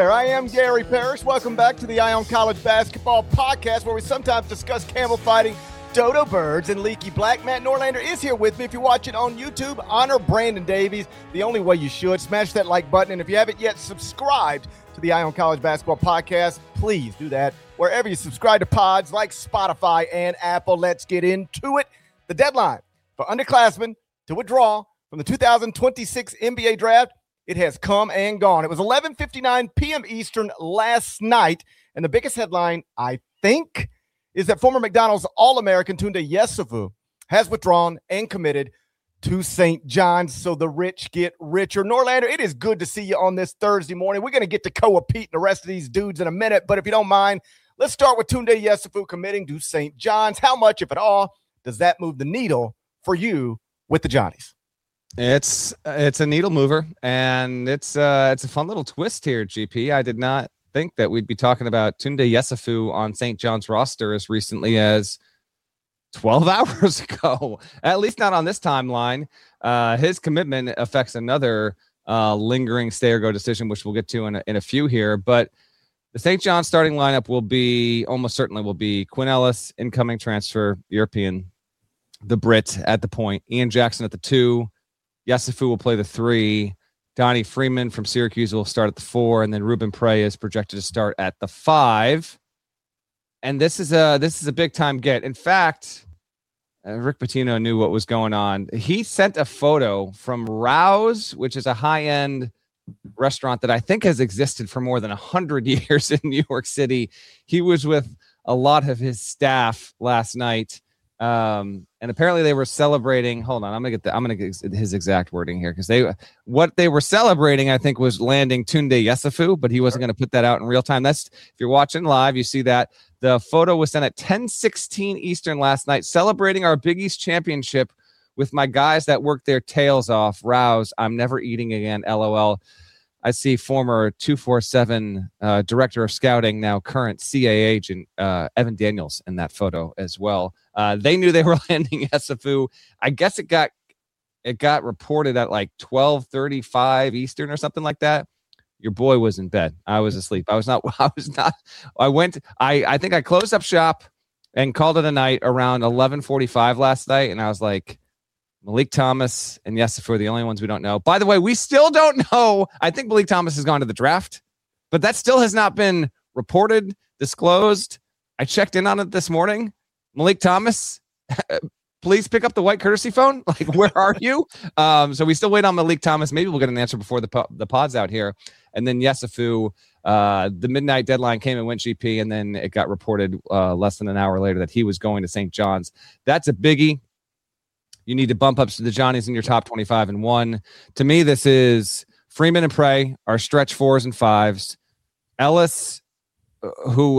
there. I am Gary Parrish. Welcome back to the Eye on College Basketball Podcast, where we sometimes discuss camel fighting, dodo birds, and leaky black. Matt Norlander is here with me. If you're watching on YouTube, honor Brandon Davies the only way you should. Smash that like button. And if you haven't yet subscribed to the Eye on College Basketball Podcast, please do that wherever you subscribe to pods like Spotify and Apple. Let's get into it. The deadline for underclassmen to withdraw from the 2026 NBA Draft, it has come and gone. It was 11:59 p.m. Eastern last night, and the biggest headline, I think, is that former McDonald's All-American Tunde Yesufu has withdrawn and committed to St. John's, so the rich get richer. Norlander, it is good to see you on this Thursday morning. We're going to get to Koa Pete and the rest of these dudes in a minute, but if you don't mind, let's start with Tunde Yesufu committing to St. John's. How much, if at all, does that move the needle for you with the Johnnies? It's a needle mover, and it's a fun little twist here, GP. I did not think that we'd be talking about Tunde Yesufu on St. John's roster as recently as 12 hours ago, at least not on this timeline. His commitment affects another lingering stay or go decision, which we'll get to in a few here. But the St. John's starting lineup almost certainly will be Quinn Ellis, incoming transfer, European, the Brit at the point, Ian Jackson at the 2, Yesufu will play the 3. Donnie Freeman from Syracuse will start at the 4, and then Ruben Prey is projected to start at the 5. And this is a big time get. In fact, Rick Pitino knew what was going on. He sent a photo from Rouse, which is a high-end restaurant that I think has existed for more than 100 years in New York City. He was with a lot of his staff last night. And apparently they were celebrating. Hold on, I'm gonna get his exact wording here, because what they were celebrating, I think, was landing Tunde Yesufu, but he wasn't going to put that out in real time. That's, if you're watching live, you see that the photo was sent at 10:16 Eastern last night, celebrating our Big East championship with my guys that worked their tails off. Rouse, I'm never eating again. LOL. I see former 247 director of scouting, now current CA agent, Evan Daniels, in that photo as well. They knew they were landing Yesufu. I guess it got reported at like 12:35 Eastern or something like that. Your boy was in bed. I was asleep. I think I closed up shop and called it a night around 11:45 last night, and I was like, Malik Thomas and Yesufu are the only ones we don't know. By the way, we still don't know. I think Malik Thomas has gone to the draft, but that still has not been reported, disclosed. I checked in on it this morning. Malik Thomas, please pick up the white courtesy phone. Like, where are you? So we still wait on Malik Thomas. Maybe we'll get an answer before the pod's out here. And then Yesufu, the midnight deadline came and went, GP, and then it got reported less than an hour later that he was going to St. John's. That's a biggie. You need to bump up to the Johnnies in your top 25 and 1. To me, this is Freeman and Prey, our stretch 4s and 5s. Ellis, who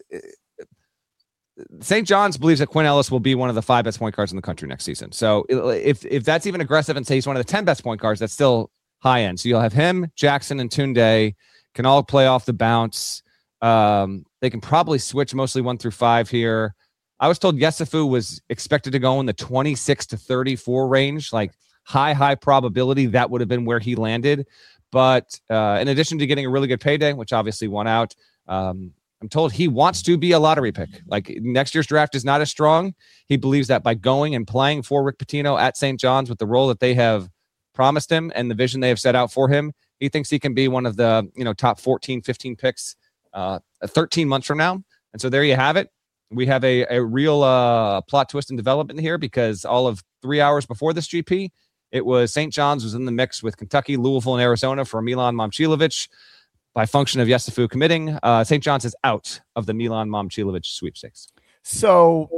St. John's believes that Quinn Ellis will be one of the 5 best point guards in the country next season. So if that's even aggressive and say he's one of the 10 best point guards, that's still high end. So you'll have him, Jackson, and Tunde can all play off the bounce. They can probably switch mostly 1 through 5 here. I was told Yesufu was expected to go in the 26 to 34 range, like high probability that would have been where he landed. But in addition to getting a really good payday, which obviously won out, I'm told he wants to be a lottery pick. Like, next year's draft is not as strong. He believes that by going and playing for Rick Pitino at St. John's with the role that they have promised him and the vision they have set out for him, he thinks he can be one of the top 14, 15 picks 13 months from now. And so there you have it. We have a real plot twist in development here, because all of 3 hours before this, GP, it was St. John's was in the mix with Kentucky, Louisville, and Arizona for Milan Momcilovic. By function of Yesufu committing, St. John's is out of the Milan Momcilovic sweepstakes. So,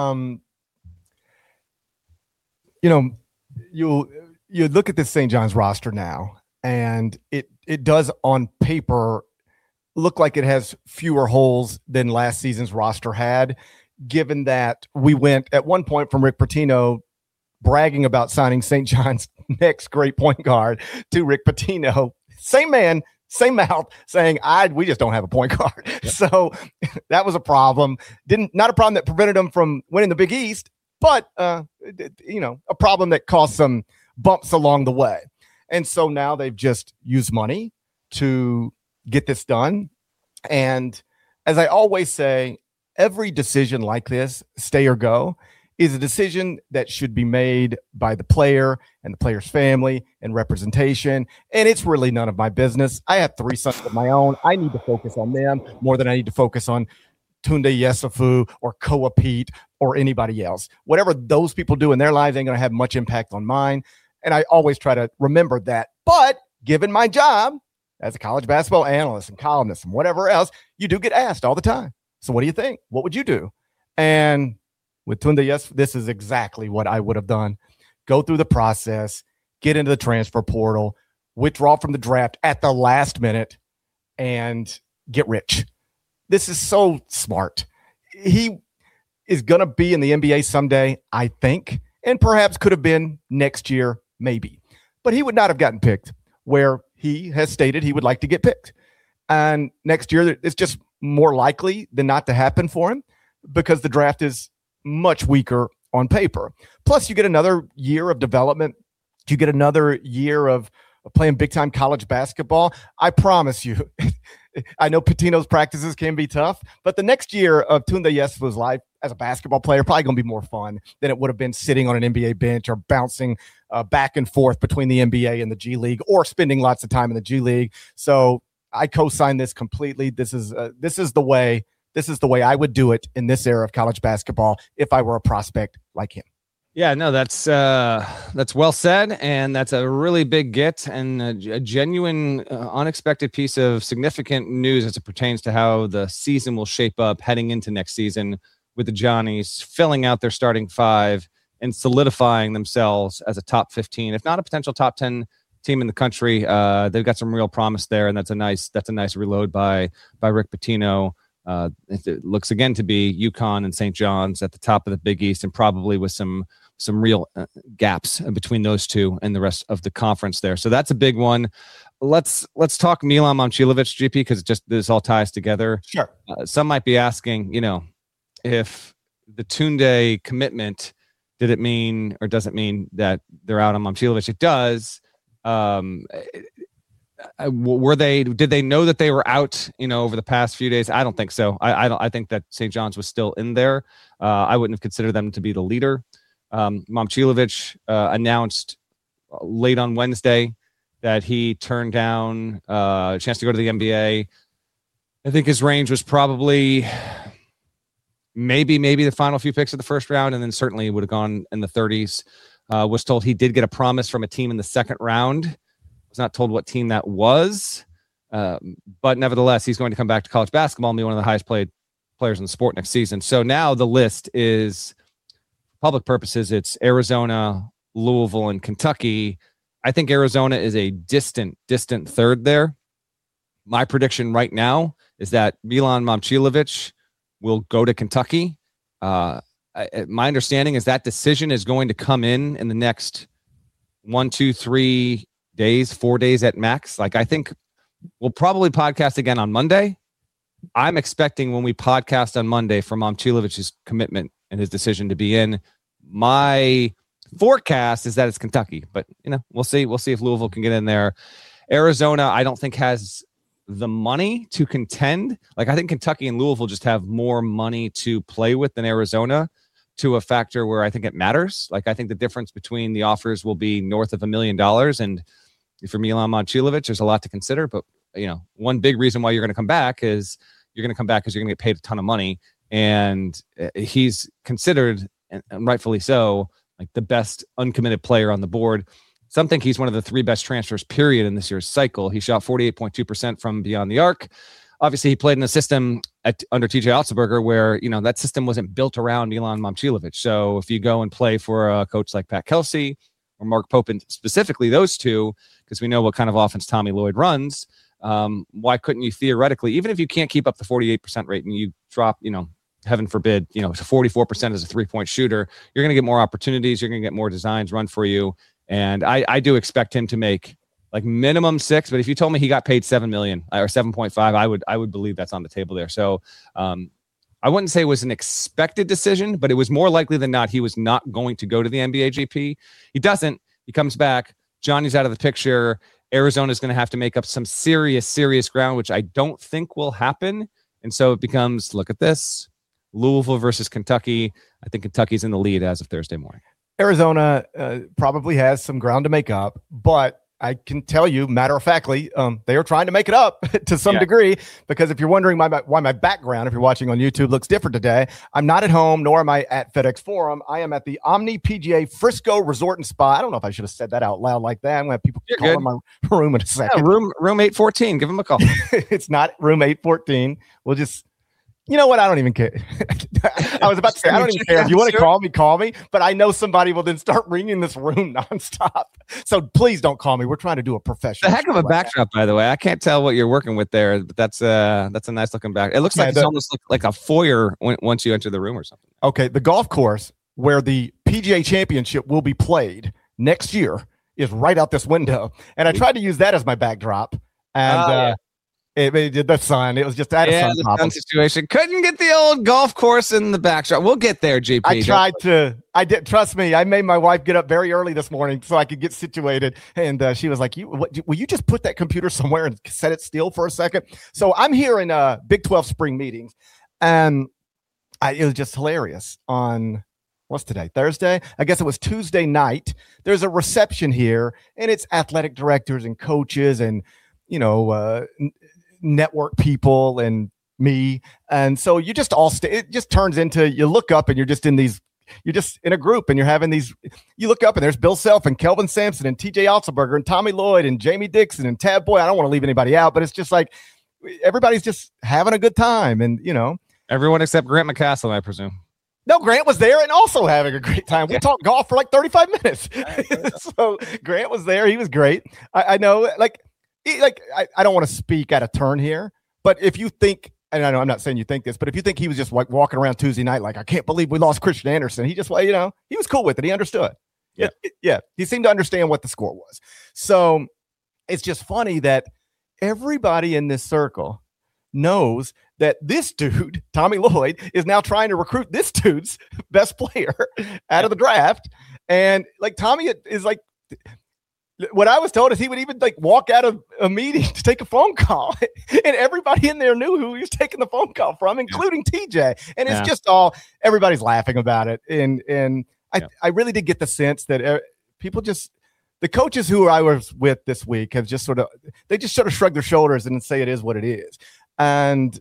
you look at this St. John's roster now, and it does on paper look like it has fewer holes than last season's roster had, given that we went at one point from Rick Pitino bragging about signing St. John's next great point guard to Rick Pitino, same man, same mouth, saying, we just don't have a point guard. Yeah. So that was a problem. Not a problem that prevented them from winning the Big East, but a problem that caused some bumps along the way. And so now they've just used money to get this done. And as I always say, every decision like this, stay or go, is a decision that should be made by the player and the player's family and representation. And it's really none of my business. I have 3 sons of my own. I need to focus on them more than I need to focus on Tunde Yesufu or Koa Pete or anybody else. Whatever those people do in their lives ain't going to have much impact on mine. And I always try to remember that. But given my job as a college basketball analyst and columnist and whatever else, you do get asked all the time. So what do you think? What would you do? And with Tunde Yesufu, this is exactly what I would have done. Go through the process, get into the transfer portal, withdraw from the draft at the last minute, and get rich. This is so smart. He is going to be in the NBA someday, I think, and perhaps could have been next year, maybe. But he would not have gotten picked where he has stated he would like to get picked. And next year, it's just more likely than not to happen for him because the draft is much weaker on paper. Plus, you get another year of development. You get another year of playing big-time college basketball. I promise you, I know Pitino's practices can be tough, but the next year of Tunde Yesufu's life as a basketball player probably going to be more fun than it would have been sitting on an NBA bench or bouncing back and forth between the NBA and the G League or spending lots of time in the G League. So I co-sign this completely. This is the way. This is the way I would do it in this era of college basketball if I were a prospect like him. Yeah, no, that's well said, and that's a really big get and a genuine, unexpected piece of significant news as it pertains to how the season will shape up heading into next season with the Johnnies filling out their starting 5 and solidifying themselves as a top 15, if not a potential top 10 team in the country. They've got some real promise there, and that's a nice reload by Rick Pitino. It looks again to be UConn and St. John's at the top of the Big East, and probably with some real gaps between those two and the rest of the conference there. So that's a big one. Let's talk Milan Momcilovic, GP, because this all ties together. Sure. Some might be asking, if the Tunde commitment, did it mean or does it mean that they're out on Momcilovic? It does. Did they know that they were out, over the past few days? I don't think so. I think that St. John's was still in there. I wouldn't have considered them to be the leader. Momcilovic announced late on Wednesday that he turned down a chance to go to the NBA. I think his range was probably maybe the final few picks of the first round, and then certainly would have gone in the 30s. Was told he did get a promise from a team in the second round. Was not told what team that was, but nevertheless, he's going to come back to college basketball and be one of the highest paid players in the sport next season. So now the list is, public purposes, it's Arizona, Louisville, and Kentucky. I think Arizona is a distant third there. My prediction right now is that Milan Momcilovic will go to Kentucky. My understanding is that decision is going to come in the next 1, 2, 3 days, 4 days at max. I think we'll probably podcast again on Monday. I'm expecting when we podcast on Monday for Momcilovic's commitment and his decision to be in. My forecast is that it's Kentucky, but we'll see. We'll see if Louisville can get in there. Arizona, I don't think has the money to contend. I think Kentucky and Louisville just have more money to play with than Arizona, to a factor where I think it matters. I think the difference between the offers will be north of $1 million. And for Milan Momcilovic, there's a lot to consider. But, one big reason why you're going to come back is you're going to get paid a ton of money. And he's considered, and rightfully so, the best uncommitted player on the board. Some think he's one of the 3 best transfers, period, in this year's cycle. He shot 48.2% from beyond the arc. Obviously, he played in a system under TJ Otzelberger where, that system wasn't built around Milan Momcilovic. So if you go and play for a coach like Pat Kelsey or Mark Pope, and specifically those two, because we know what kind of offense Tommy Lloyd runs, why couldn't you theoretically, even if you can't keep up the 48% rate and you drop, heaven forbid, to 44% as a 3-point shooter, you're going to get more opportunities. You're going to get more designs run for you. And I do expect him to make minimum 6, but if you told me he got paid $7 million or 7.5, I would believe that's on the table there. So I wouldn't say it was an expected decision, but it was more likely than not he was not going to go to the NBA GP. He doesn't. He comes back. Johnny's out of the picture. Arizona is going to have to make up some serious ground, which I don't think will happen. And so it becomes, look at this, Louisville versus Kentucky. I think Kentucky's in the lead as of Thursday morning. Arizona probably has some ground to make up, but I can tell you, matter-of-factly, they are trying to make it up to some degree, because if you're wondering why my background, if you're watching on YouTube, looks different today, I'm not at home, nor am I at FedEx Forum. I am at the Omni PGA Frisco Resort and Spa. I don't know if I should have said that out loud like that. I'm going to have people call in my room in a second. Yeah, room 814. Give them a call. It's not room 814. We'll just... You know what? I don't even care. I was about to say, I don't even care. If you want to call me. But I know somebody will then start ringing this room nonstop. So please don't call me. We're trying to do a professional. The heck of a backdrop, by the way. I can't tell what you're working with there, but that's a nice looking back. It looks like it's almost like a foyer once you enter the room or something. Okay, the golf course where the PGA Championship will be played next year is right out this window, and I tried to use that as my backdrop, and It did the sun. It was just out of sun. The sun situation. Couldn't get the old golf course in the backdrop. We'll get there, GP. I did. Trust me. I made my wife get up very early this morning so I could get situated. And she was like, will you just put that computer somewhere and set it still for a second? So I'm here in Big 12 spring meetings. And it was just hilarious on, what's today? Thursday? I guess it was Tuesday night. There's a reception here, and it's athletic directors and coaches and, network people and me. And so you just all it just turns into, you look up and you're just in a group and you're having these, you look up and there's Bill Self and Kelvin Sampson and TJ Otzelberger and Tommy Lloyd and Jamie Dixon and Tab Boyd. I don't want to leave anybody out, but it's just like everybody's just having a good time. And, everyone except Grant McCastle, I presume. No, Grant was there and also having a great time. We talked golf for like 35 minutes. So Grant was there. He was great. I know, I don't want to speak out of turn here, but if you think, and I know I'm not saying you think this, but if you think he was just like walking around Tuesday night, like, I can't believe we lost Christian Anderson. He just, he was cool with it. He understood. Yeah. He seemed to understand what the score was. So it's just funny that everybody in this circle knows that this dude, Tommy Lloyd, is now trying to recruit this dude's best player out of the draft. And like Tommy is like, what I was told is he would even walk out of a meeting to take a phone call, and everybody in there knew who he was taking the phone call from, including TJ. And it's just everybody's laughing about it. And I really did get the sense that people the coaches who I was with this week have just sort of shrug their shoulders and say it is what it is. And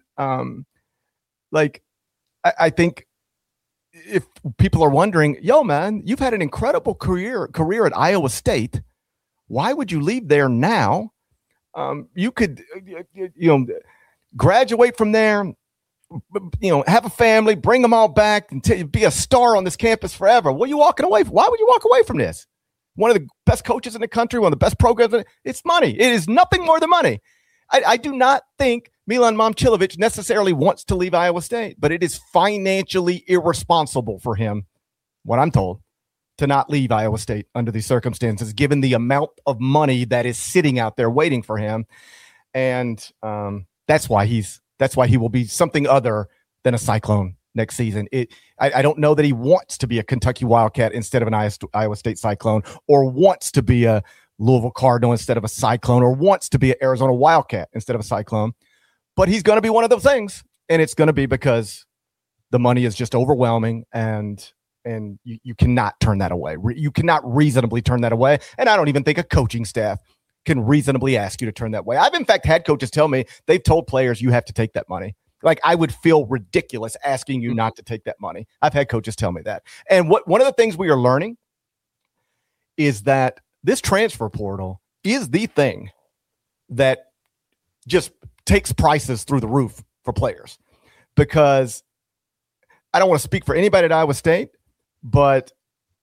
I think if people are wondering, yo, man, you've had an incredible career at Iowa State. Why would you leave there now? You could, graduate from there, have a family, bring them all back, and be a star on this campus forever. What are you walking away from? Why would you walk away from this? One of the best coaches in the country, one of the best programs. It's money. It is nothing more than money. I do not think Milan Momcilovic necessarily wants to leave Iowa State, but it is financially irresponsible for him, what I'm told, to not leave Iowa State under these circumstances, given the amount of money that is sitting out there waiting for him. And that's why he will be something other than a Cyclone next season. I don't know that he wants to be a Kentucky Wildcat instead of an Iowa State Cyclone, or wants to be a Louisville Cardinal instead of a Cyclone, or wants to be an Arizona Wildcat instead of a Cyclone. But he's going to be one of those things, and it's going to be because the money is just overwhelming, and you cannot turn that away. You cannot reasonably turn that away. And I don't even think a coaching staff can reasonably ask you to turn that way. I've in fact had coaches tell me they've told players you have to take that money. Like, I would feel ridiculous asking you not to take that money. I've had coaches tell me that. And one of the things we are learning is that this transfer portal is the thing that just takes prices through the roof for players. Because I don't want to speak for anybody at Iowa State, but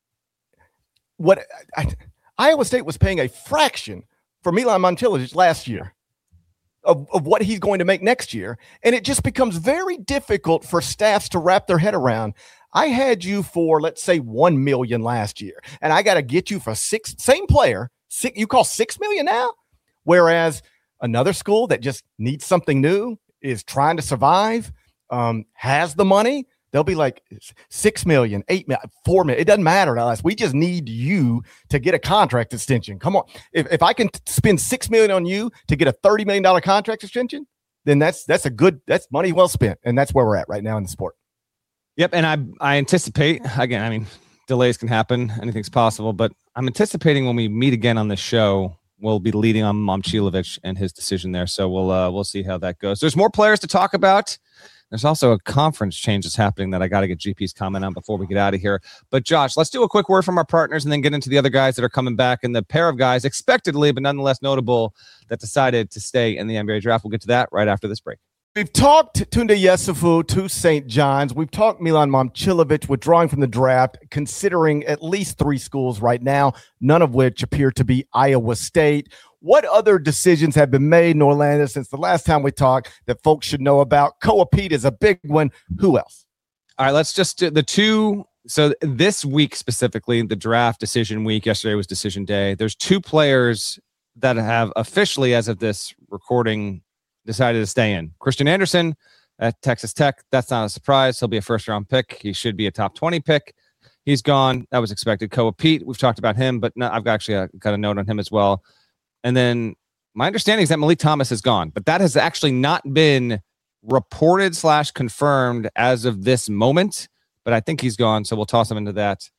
Iowa State was paying a fraction for Milan Momcilovic last year of what he's going to make next year. And it just becomes very difficult for staffs to wrap their head around. I had you for, let's say, $1 million last year, and I got to get you for same player. You call $6 million now? Whereas another school that just needs something new, is trying to survive, has the money, They'll be like 6 million, 8 million, 4 million. It doesn't matter to us. We just need you to get a contract extension. Come on. If I can spend 6 million on you to get a $30 million contract extension, then that's money well spent. And that's where we're at right now in the sport. Yep. And I anticipate, again, I mean, delays can happen. Anything's possible, but I'm anticipating when we meet again on the show, we'll be leading on Momcilovic and his decision there. So we'll see how that goes. There's more players to talk about. There's also a conference change that's happening that I got to get GP's comment on before we get out of here. But Josh, let's do a quick word from our partners and then get into the other guys that are coming back and the pair of guys expectedly, but nonetheless notable, that decided to stay in the NBA draft. We'll get to that right after this break. We've talked Tunde Yesufu to St. John's. We've talked Milan Momcilovic withdrawing from the draft, considering at least 3 schools right now, none of which appear to be Iowa State. What other decisions have been made in Orlando since the last time we talked that folks should know about? Koa Pete is a big one. Who else? All right, let's just do the two. So this week specifically, the draft decision week, yesterday was decision day. There's 2 players that have officially, as of this recording, decided to stay in. Christian Anderson at Texas Tech. That's not a surprise. He'll be a first-round pick. He should be a top 20 pick. He's gone. That was expected. Koa Pete, we've talked about him, but I've actually got a note on him as well. And then my understanding is that Malik Thomas is gone, but that has actually not been reported / confirmed as of this moment, but I think he's gone. So we'll toss him into that.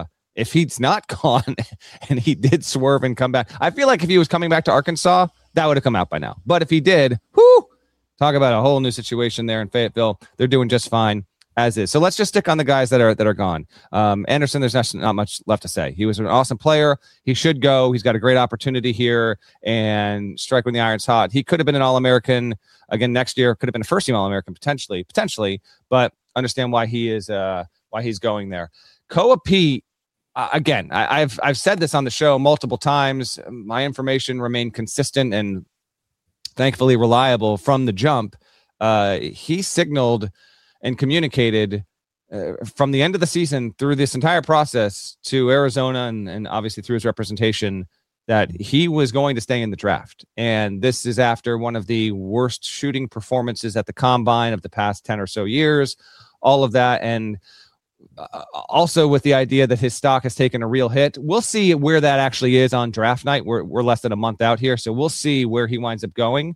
If he's not gone and he did swerve and come back, I feel like if he was coming back to Arkansas, that would have come out by now. But if he did, talk about a whole new situation there in Fayetteville. They're doing just fine as is. So let's just stick on the guys that are gone. Anderson, there's not much left to say. He was an awesome player. He should go. He's got a great opportunity here and strike when the iron's hot. He could have been an All-American again next year. Could have been a first-team All-American potentially, but understand why he's going there. Koa Pete, again, I've said this on the show multiple times. My information remained consistent and thankfully reliable from the jump. He signaled and communicated from the end of the season through this entire process to Arizona and obviously through his representation that he was going to stay in the draft. And this is after one of the worst shooting performances at the combine of the past 10 or so years, all of that. And also with the idea that his stock has taken a real hit. We'll see where that actually is on draft night. We're less than a month out here, so we'll see where he winds up going.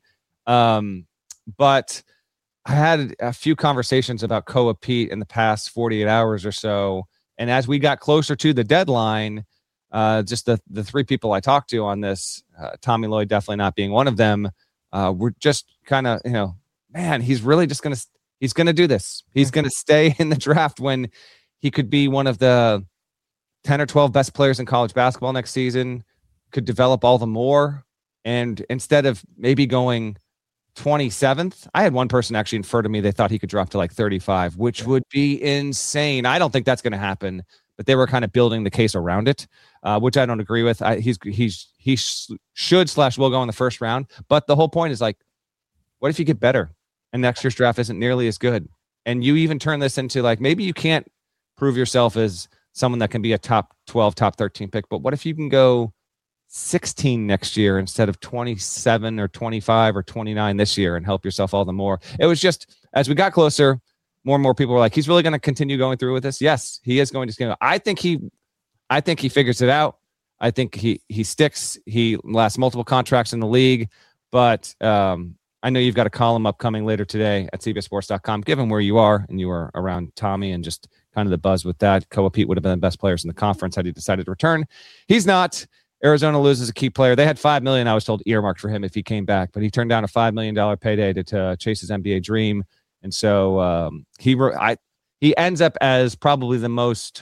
But I had a few conversations about Koa Pete in the past 48 hours or so. And as we got closer to the deadline, just the 3 people I talked to on this, Tommy Lloyd definitely not being one of them, we're just kind of, man, he's really just he's going to do this. He's going to stay in the draft when he could be one of the 10 or 12 best players in college basketball next season, could develop all the more. And instead of maybe going 27th, I had one person actually infer to me they thought he could drop to like 35, which would be insane. I don't think that's going to happen, but they were kind of building the case around it, which I don't agree with. He should / will go in the first round. But the whole point is like, what if you get better and next year's draft isn't nearly as good? And you even turn this into like, maybe you can't prove yourself as someone that can be a top 12, top 13 pick, but what if you can go 16 next year instead of 27 or 25 or 29 this year and help yourself all the more? It was just, as we got closer, more and more people were like, he's really going to continue going through with this. Yes, he is going to. I think he figures it out. I think he sticks. He lasts multiple contracts in the league, but I know you've got a column upcoming later today at CBSSports.com. Given where you are and you are around Tommy and just kind of the buzz with that, Koa Pete would have been the best players in the conference had he decided to return. He's not. Arizona loses a key player. They had $5 million, I was told, earmarked for him if he came back, but he turned down a $5 million payday to chase his NBA dream. And so he ends up as probably the most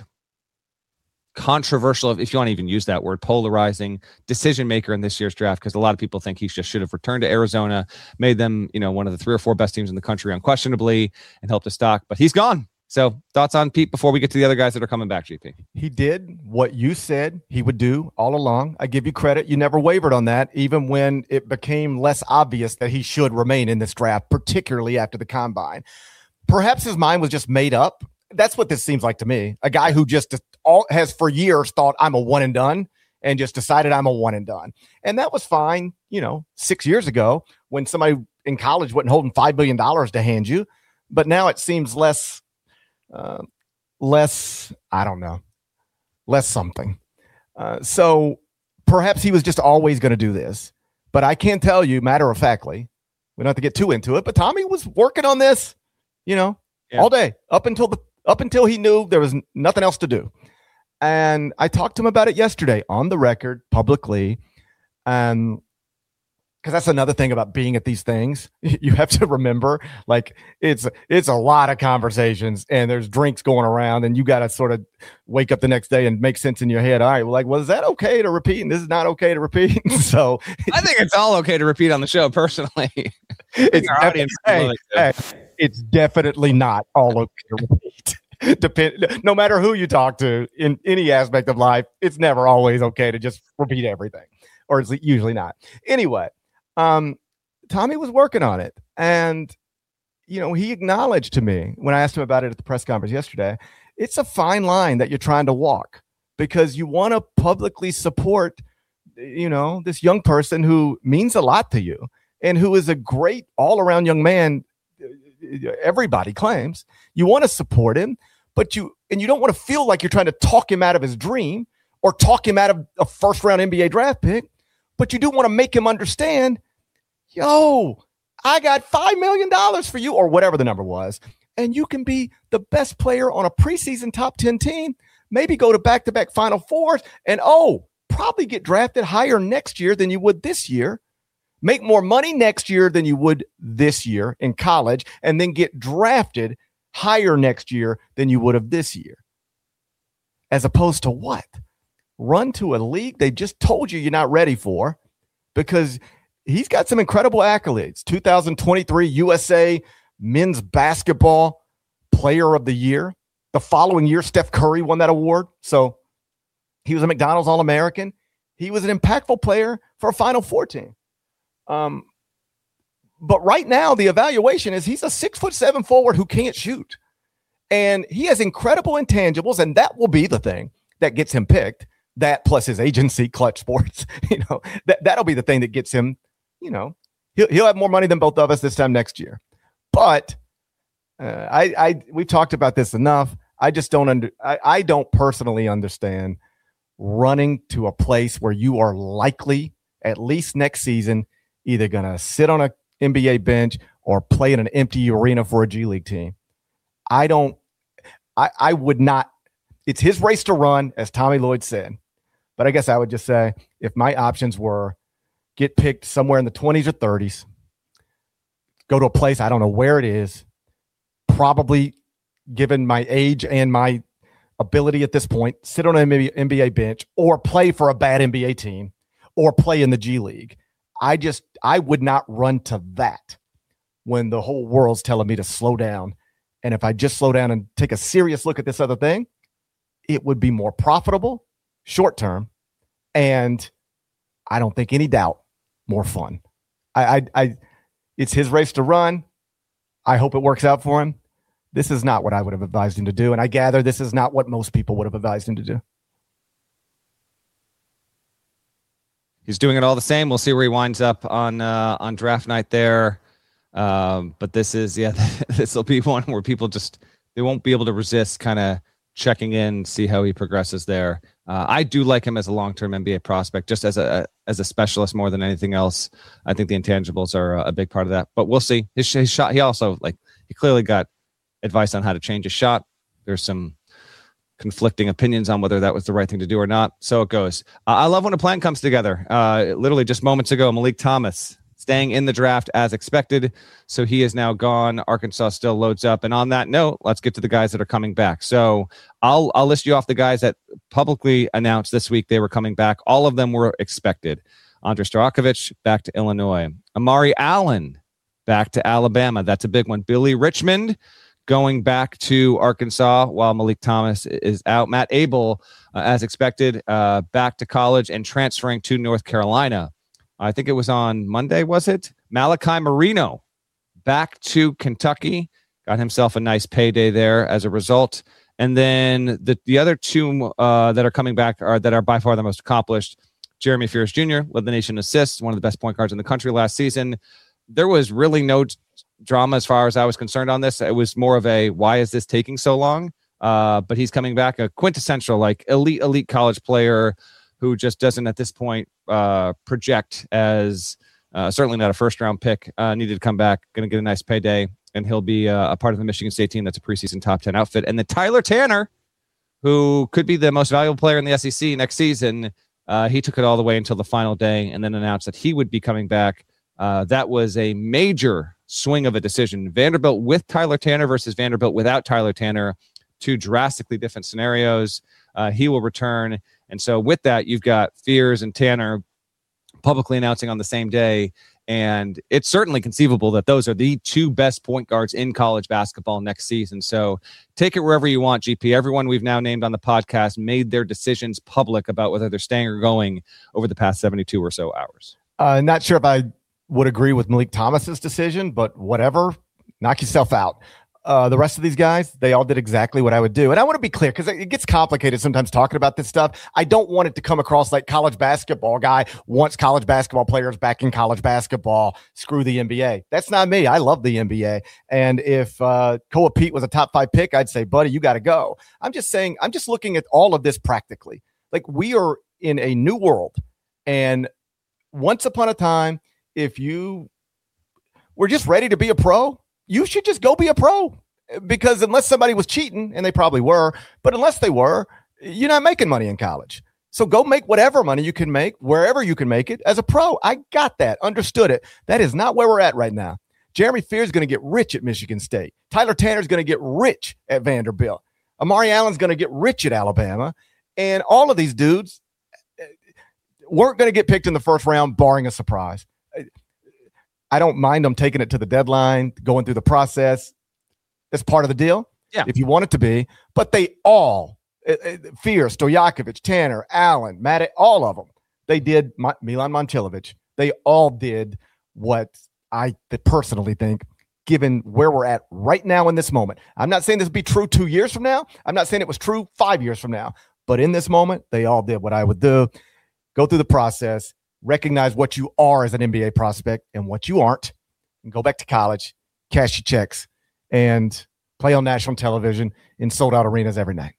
controversial, if you want to even use that word, polarizing decision maker in this year's draft, because a lot of people think he just should have returned to Arizona, made them, one of the 3 or 4 best teams in the country unquestionably, and helped his stock. But he's gone. So thoughts on Pete before we get to the other guys that are coming back, GP? He did what you said he would do all along. I give you credit. You never wavered on that, even when it became less obvious that he should remain in this draft, particularly after the combine. Perhaps his mind was just made up. That's what this seems like to me. A guy who just has for years thought I'm a one and done and just decided I'm a one and done. And that was fine, 6 years ago when somebody in college wasn't holding $5 billion to hand you. But now it seems less less, I don't know, less something. So perhaps he was just always going to do this. But I can tell you, matter of factly, we don't have to get too into it, but Tommy was working on this, all day up until he knew there was nothing else to do. And I talked to him about it yesterday on the record publicly. Because that's another thing about being at these things. You have to remember, like, it's a lot of conversations and there's drinks going around and you got to sort of wake up the next day and make sense in your head. All right, well, like, was that okay to repeat? And this is not okay to repeat. So I think it's all okay to repeat on the show personally. It's definitely not all okay to repeat. No matter who you talk to in any aspect of life, it's never always okay to just repeat everything, or it's usually not. Anyway, Tommy was working on it, and he acknowledged to me when I asked him about it at the press conference yesterday, it's a fine line that you're trying to walk, because you want to publicly support this young person who means a lot to you and who is a great all-around young man. Everybody claims you want to support him, but you don't want to feel like you're trying to talk him out of his dream or talk him out of a first-round NBA draft pick. But you do want to make him understand, I got $5 million for you, or whatever the number was, and you can be the best player on a preseason top 10 team, maybe go to back-to-back Final Fours, and probably get drafted higher next year than you would this year, make more money next year than you would this year in college, and then get drafted higher next year than you would have this year. As opposed to what? Run to a league they just told you you're not ready for, because he's got some incredible accolades. 2023 USA Men's Basketball Player of the Year. The following year, Steph Curry won that award. So he was a McDonald's All-American. He was an impactful player for a Final Four team. But right now, the evaluation is he's a 6'7" forward who can't shoot. And he has incredible intangibles, and that will be the thing that gets him picked. That plus his agency, Clutch Sports, that'll be the thing that gets him, he'll have more money than both of us this time next year. But we've talked about this enough. I just I don't personally understand running to a place where you are likely, at least next season, either going to sit on an NBA bench or play in an empty arena for a G League team. I would not. It's his race to run, as Tommy Lloyd said. But I guess I would just say, if my options were get picked somewhere in the 20s or 30s, go to a place, I don't know where it is, probably given my age and my ability at this point, sit on an NBA bench or play for a bad NBA team or play in the G League. I would not run to that when the whole world's telling me to slow down. And if I just slow down and take a serious look at this other thing, it would be more profitable short term, and I don't think any doubt more fun. It's his race to run. I hope it works out for him. This is not what I would have advised him to do, and I gather this is not what most people would have advised him to do. He's doing it all the same. We'll see where he winds up on draft night there. But this will be one where people they won't be able to resist kind of checking in, see how he progresses there. I do like him as a long-term NBA prospect, just as a specialist more than anything else. I think the intangibles are a big part of that, but we'll see. His shot, he also he clearly got advice on how to change his shot. There's some conflicting opinions on whether that was the right thing to do or not. So it goes. I love when a plan comes together. Literally just moments ago, Malik Thomas staying in the draft as expected. So he is now gone. Arkansas still loads up. And on that note, let's get to the guys that are coming back. So I'll list you off the guys that publicly announced this week they were coming back. All of them were expected. Andrej Stojakovic back to Illinois. Amari Allen back to Alabama. That's a big one. Billy Richmond going back to Arkansas while Malik Thomas is out. Matt Abel, as expected, back to college and transferring to North Carolina. I think it was on Monday, was it? Malachi Marino back to Kentucky. Got himself a nice payday there as a result. And then the other two that are coming back that are by far the most accomplished. Jeremy Fears Jr. led the nation in assists, one of the best point guards in the country last season. There was really no drama as far as I was concerned on this. It was more of a, why is this taking so long? But he's coming back, a quintessential, like elite college player who just doesn't at this point project as certainly not a first round pick. Needed to come back, going to get a nice payday, and he'll be a part of the Michigan State team that's a preseason top 10 outfit. And then Tyler Tanner, who could be the most valuable player in the SEC next season, he took it all the way until the final day and then announced that he would be coming back. That was a major swing of a decision. Vanderbilt with Tyler Tanner versus Vanderbilt without Tyler Tanner, two drastically different scenarios. He will return. And so with that, you've got Fears and Tanner publicly announcing on the same day. And it's certainly conceivable that those are the two best point guards in college basketball next season. So take it wherever you want, GP. Everyone we've now named on the podcast made their decisions public about whether they're staying or going over the past 72 or so hours. Not sure if I would agree with Malik Thomas's decision, but whatever, knock yourself out. The rest of these guys, they all did exactly what I would do. And I want to be clear because it gets complicated sometimes talking about this stuff. I don't want it to come across like college basketball guy wants college basketball players back in college basketball. Screw the NBA. That's not me. I love the NBA. And if Koa Pete was a top 5 pick, I'd say, buddy, you got to go. I'm just saying, I'm just looking at all of this practically. Like, we are in a new world. And once upon a time, if you were just ready to be a pro, you should just go be a pro, because unless somebody was cheating, and they probably were, but unless they were, you're not making money in college. So go make whatever money you can make, wherever you can make it as a pro. I got that. Understood it. That is not where we're at right now. Jeremy Fears is going to get rich at Michigan State. Tyler Tanner is going to get rich at Vanderbilt. Amari Allen's going to get rich at Alabama. And all of these dudes weren't going to get picked in the first round, barring a surprise. I don't mind them taking it to the deadline, going through the process. That's part of the deal. Yeah. If you want it to be. But they all, Fears, Stojakovic, Tanner, Allen, Matt, all of them, they did, Milan Montilovic, they all did what I personally think, given where we're at right now in this moment. I'm not saying this will be true 2 years from now. I'm not saying it was true 5 years from now. But in this moment, they all did what I would do. Go through the process. Recognize what you are as an NBA prospect and what you aren't, and go back to college, cash your checks, and play on national television in sold-out arenas every night.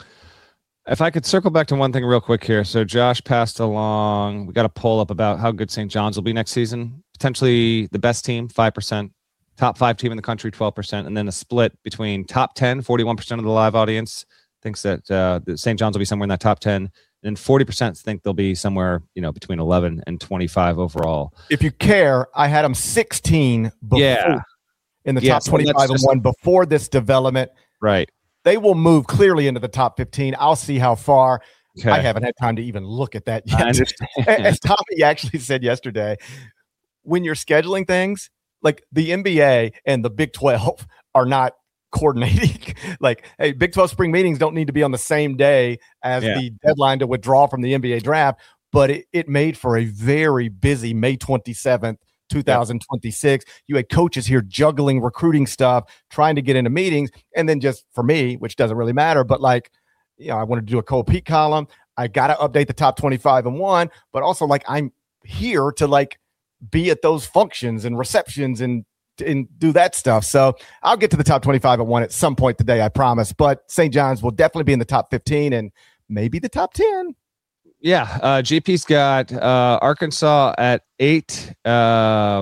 If I could circle back to one thing real quick here. So Josh passed along. We got a poll up about how good St. John's will be next season. Potentially the best team, 5%. Top 5 team in the country, 12%. And then a split between top 10, 41% of the live audience thinks that St. John's will be somewhere in that top 10. And 40% think they'll be somewhere, between 11 and 25 overall. If you care, I had them 16 before in the top 25 and 1 before this development. Right. They will move clearly into the top 15. I'll see how far. Okay. I haven't had time to even look at that yet. I understand. As Tommy actually said yesterday, when you're scheduling things, like the NBA and the Big 12 are not coordinating. Like, hey, Big 12 spring meetings don't need to be on the same day as the deadline to withdraw from the NBA draft, but it made for a very busy May 27th, 2026. You had coaches here juggling recruiting stuff, trying to get into meetings. And then just for me, which doesn't really matter, but I wanted to do a Cole Peak column. I got to update the top 25 and 1, but also I'm here to be at those functions and receptions and do that stuff. So I'll get to the top 25 and 1 at some point today, I promise. But St. John's will definitely be in the top 15 and maybe the top 10. Yeah. GP's got Arkansas at 8. But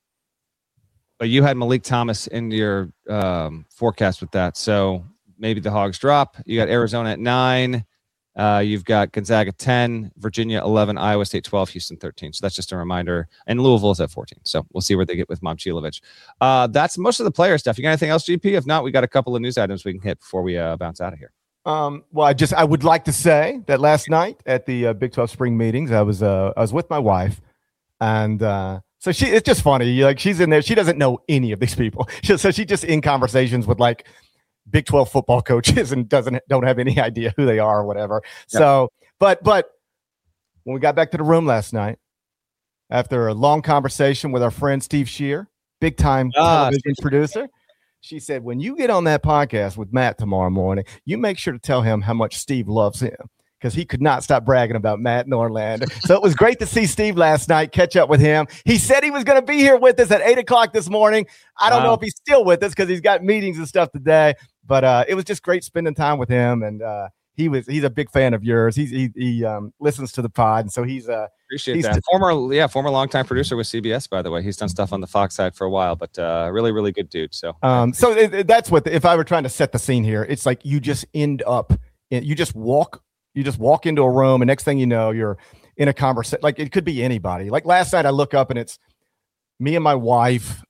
you had Malik Thomas in your forecast with that. So maybe the Hogs drop. You got Arizona at 9. You've got Gonzaga 10, Virginia 11, Iowa State 12, Houston 13. So that's just a reminder. And Louisville is at 14. So we'll see where they get with Momcilovic. That's most of the player stuff. You got anything else, GP? If not, we got a couple of news items we can hit before we bounce out of here. Well, I would like to say that last night at the Big 12 spring meetings, I was with my wife, and so it's just funny. She's in there. She doesn't know any of these people. So she's just in conversations with Big 12 football coaches and don't have any idea who they are or whatever. Yep. So, but when we got back to the room last night, after a long conversation with our friend Steve Shear, big time television producer, she said, when you get on that podcast with Matt tomorrow morning, you make sure to tell him how much Steve loves him, because he could not stop bragging about Matt Norlander. So it was great to see Steve last night, catch up with him. He said he was going to be here with us at 8 o'clock this morning. I don't know if he's still with us because he's got meetings and stuff today, but it was just great spending time with him. And he's a big fan of yours. He listens to the pod. And so appreciate that. Former longtime producer with CBS, by the way. He's done stuff on the Fox side for a while, but really, really good dude. So, that's what, if I were trying to set the scene here, it's like you just end up, you just walk into a room, and next thing you know, you're in a conversation. Like it could be anybody. Like last night, I look up and it's me and my wife,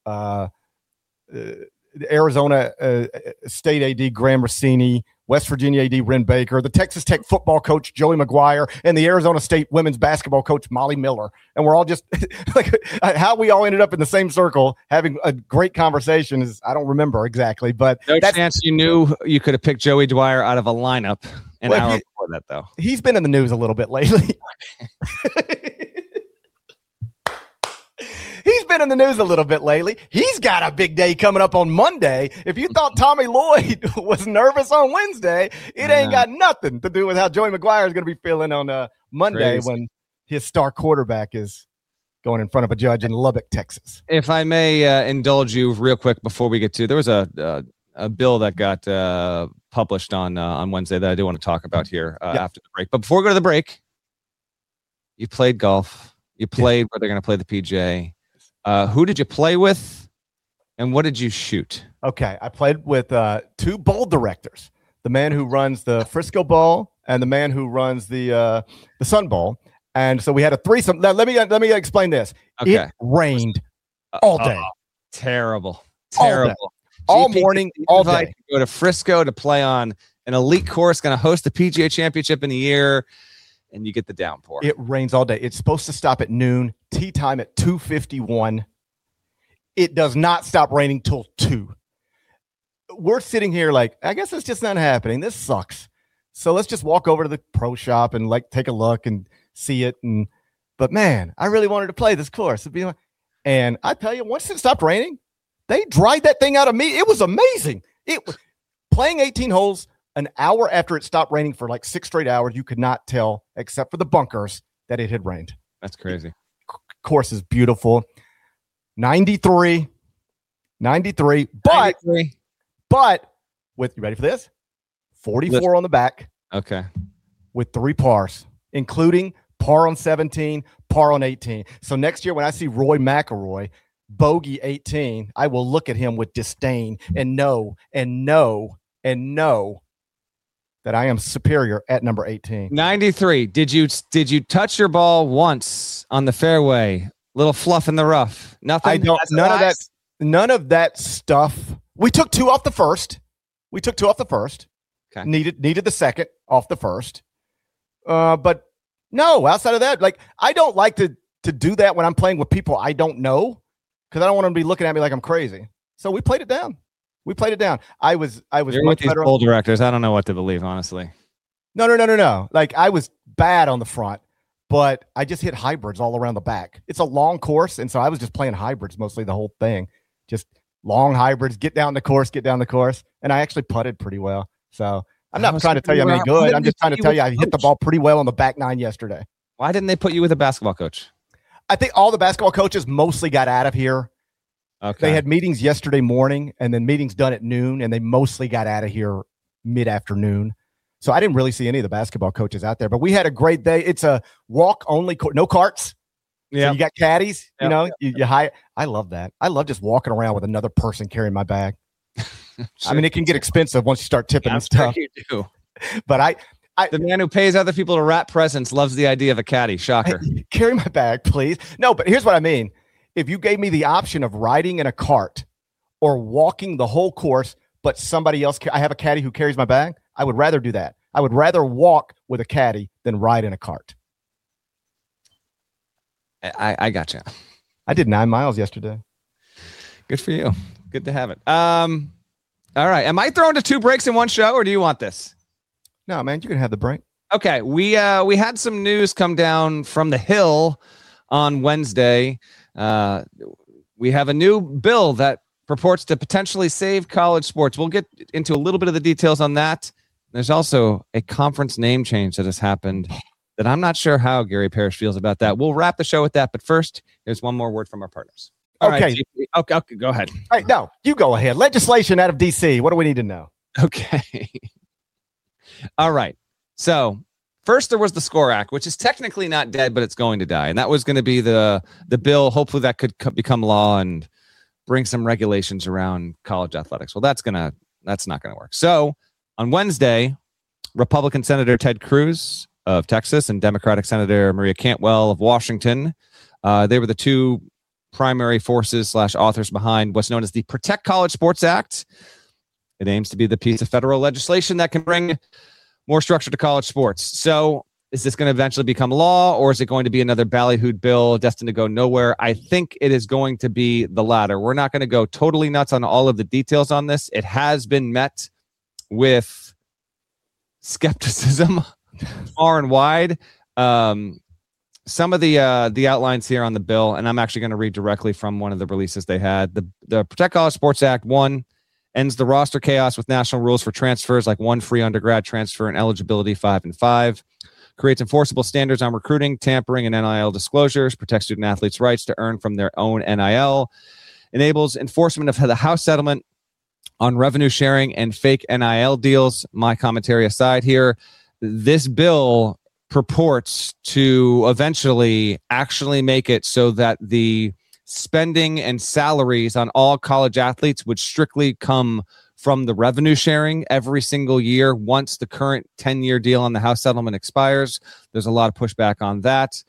Arizona State AD Graham Rossini, West Virginia AD Ren Baker, the Texas Tech football coach Joey McGuire, and the Arizona State women's basketball coach Molly Miller. And we're all just like, how we all ended up in the same circle having a great conversation is, I don't remember exactly, but no chance you knew you could have picked Joey Dwyer out of a lineup an hour before that, though. He's been in the news a little bit lately. He's been in the news a little bit lately. He's got a big day coming up on Monday. If you thought Tommy Lloyd was nervous on Wednesday, it ain't got nothing to do with how Joey McGuire is going to be feeling on Monday. Crazy. When his star quarterback is going in front of a judge in Lubbock, Texas. If I may indulge you real quick before we get to, there was a bill that got published on Wednesday that I do want to talk about here after the break. But before we go to the break, you played golf. You played where they're going to play the PJ. Who did you play with, and what did you shoot? Okay, I played with two bowl directors, the man who runs the Frisco Bowl and the man who runs the Sun Bowl. And so we had a threesome. Now, let me explain this. Okay. It rained all day. Terrible. All morning, all day. Go to Frisco to play on an elite course, going to host the PGA Championship in a year, and you get the downpour. It rains all day. It's supposed to stop at noon. Tee time at 2:51. It does not stop raining till 2. We're sitting here like, I guess it's just not happening. This sucks. So let's just walk over to the pro shop and like take a look and see it. But man, I really wanted to play this course. And I tell you, once it stopped raining, they dried that thing out of me. It was amazing. It was playing 18 holes an hour after it stopped raining for like 6 straight hours. You could not tell, except for the bunkers, that it had rained. That's crazy. Course is beautiful. 93, but with, you ready for this? 44 on the back. Okay. With 3 pars, including par on 17, par on 18. So next year when I see Roy McIlroy bogey 18, I will look at him with disdain and know that I am superior at number 18. 93. Did you touch your ball once on the fairway? Little fluff in the rough. Nothing. I don't. None of that stuff. We took 2 off the first. Okay. Needed the second off the first. But no, outside of that, like I don't like to do that when I'm playing with people I don't know, because I don't want them to be looking at me like I'm crazy. So we played it down. I was You're much better. Bowl directors. I don't know what to believe, honestly. No. Like I was bad on the front, but I just hit hybrids all around the back. It's a long course, and so I was just playing hybrids mostly the whole thing. Just long hybrids, get down the course, and I actually putted pretty well. So I'm not trying to tell you I'm any good. I'm just trying to tell you I hit the ball pretty well on the back 9 yesterday. Why didn't they put you with a basketball coach? I think all the basketball coaches mostly got out of here. Okay. They had meetings yesterday morning and then meetings done at noon, and they mostly got out of here mid-afternoon. So I didn't really see any of the basketball coaches out there, but we had a great day. It's a walk only, no carts. Yeah. So you got caddies, you hire. I love that. I love just walking around with another person carrying my bag. Sure. I mean, it can get expensive once you start tipping and stuff. Sure you do. But the man who pays other people to wrap presents loves the idea of a caddy. Shocker. Carry my bag, please. No, but here's what I mean. If you gave me the option of riding in a cart or walking the whole course, but somebody else, I have a caddy who carries my bag, I would rather do that. I would rather walk with a caddy than ride in a cart. I gotcha. I did 9 miles yesterday. Good for you. Good to have it. All right. Am I throwing to 2 breaks in one show, or do you want this? No, man, you can have the break. Okay. We had some news come down from the Hill on Wednesday. We have a new bill that purports to potentially save college sports. We'll get into a little bit of the details on that there's also a conference name change that has happened that I'm not sure how Gary Parrish feels about that. We'll wrap the show with that, but first, here's one more word from our partners. All Okay. Right, okay, go ahead. All right, no, you go ahead. Legislation out of D.C. What do we need to know? Okay. All right. So first there was the SCORE Act, which is technically not dead, but it's going to die. And that was going to be the bill. Hopefully that could become law and bring some regulations around college athletics. Well, that's not going to work. So on Wednesday, Republican Senator Ted Cruz of Texas and Democratic Senator Maria Cantwell of Washington, they were the two primary forces / authors behind what's known as the Protect College Sports Act. It aims to be the piece of federal legislation that can bring more structure to college sports. So is this going to eventually become law, or is it going to be another ballyhooed bill destined to go nowhere? I think it is going to be the latter. We're not going to go totally nuts on all of the details on this. It has been met with skepticism far and wide. Some of the outlines here on the bill, and I'm actually going to read directly from one of the releases they had. The Protect College Sports Act 1 ends the roster chaos with national rules for transfers like 1 free undergrad transfer and eligibility 5 and 5. Creates enforceable standards on recruiting, tampering, and NIL disclosures. Protects student athletes' rights to earn from their own NIL. Enables enforcement of the House settlement on revenue sharing and fake NIL deals. My commentary aside here, this bill purports to eventually actually make it so that the spending and salaries on all college athletes would strictly come from the revenue sharing every single year once the current 10-year deal on the House settlement expires. There's a lot of pushback on that.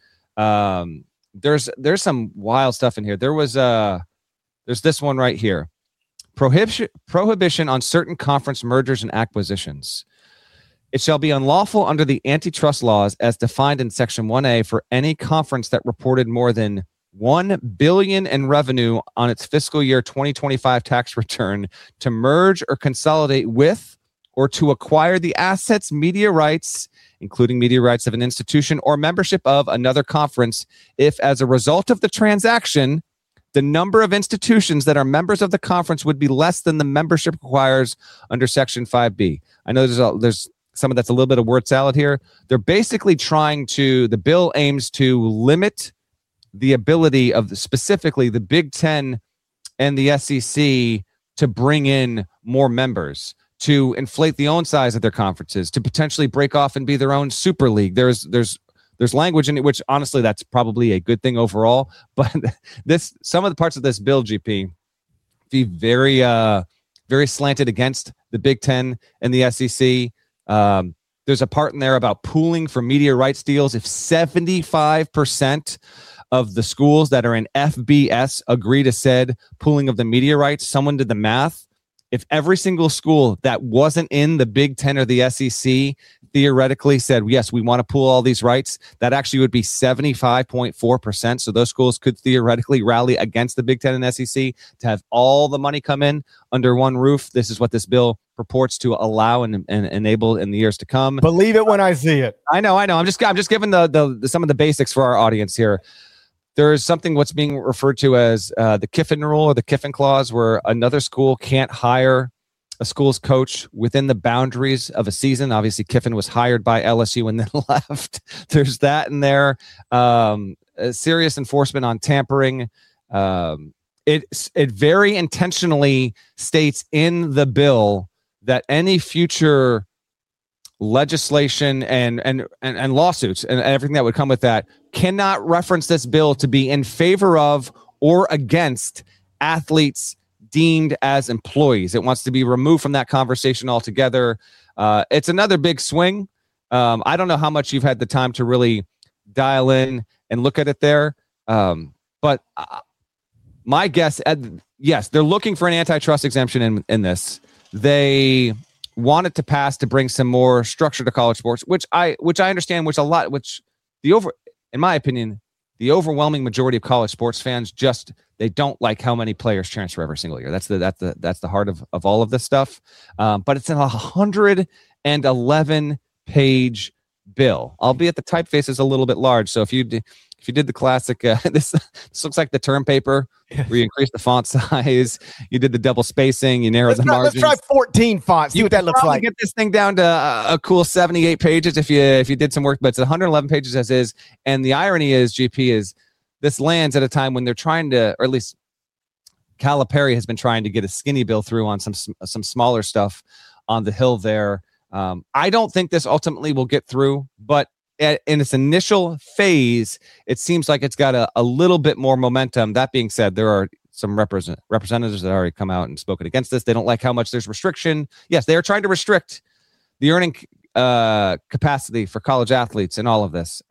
There's some wild stuff in here. There's this one right here. Prohibition on certain conference mergers and acquisitions. It shall be unlawful under the antitrust laws as defined in Section 1A for any conference that reported more than $1 billion in revenue on its fiscal year 2025 tax return to merge or consolidate with or to acquire the assets, media rights, including media rights of an institution or membership of another conference, if as a result of the transaction, the number of institutions that are members of the conference would be less than the membership requires under Section 5B. I know there's some of that's a little bit of word salad here. They're basically the bill aims to limit the ability of specifically the Big Ten and the SEC to bring in more members, to inflate the own size of their conferences, to potentially break off and be their own super league. There's language in it, which honestly, that's probably a good thing overall. But some of the parts of this bill, GP, be very, very slanted against the Big Ten and the SEC. There's a part in there about pooling for media rights deals. If 75% of the schools that are in FBS agree to said pooling of the media rights, someone did the math. If every single school that wasn't in the Big Ten or the SEC theoretically said, yes, we want to pool all these rights, that actually would be 75.4%. So those schools could theoretically rally against the Big Ten and SEC to have all the money come in under one roof. This is what this bill purports to allow and enable in the years to come. Believe it when I see it. I know. I'm just giving the some of the basics for our audience here. There is something what's being referred to as the Kiffin rule or the Kiffin clause, where another school can't hire a school's coach within the boundaries of a season. Obviously, Kiffin was hired by LSU and then left. There's that in there. Serious enforcement on tampering. It very intentionally states in the bill that any future legislation and lawsuits and everything that would come with that cannot reference this bill to be in favor of or against athletes deemed as employees. It wants to be removed from that conversation altogether. It's another big swing. I don't know how much you've had the time to really dial in and look at it there. But my guess, yes, they're looking for an antitrust exemption in this. They want it to pass to bring some more structure to college sports, which I understand, in my opinion, the overwhelming majority of college sports fans they don't like how many players transfer every single year. That's the heart of all of this stuff. But it's an 111 page bill, albeit the typeface is a little bit large. So if if you did the classic, this looks like the term paper where you increase the font size, you did the double spacing, you narrowed the margins. Let's try 14 fonts. See what that looks like. Get this thing down to a cool 78 pages if you did some work, but it's 111 pages as is. And the irony is, GP, is this lands at a time when they're trying to, or at least Calipari has been trying to get a skinny bill through on some smaller stuff on the Hill there. I don't think this ultimately will get through, but in its initial phase, it seems like it's got a little bit more momentum. That being said, there are some representatives that already come out and spoken against this. They don't like how much there's restriction. Yes, they are trying to restrict the earning capacity for college athletes in all of this.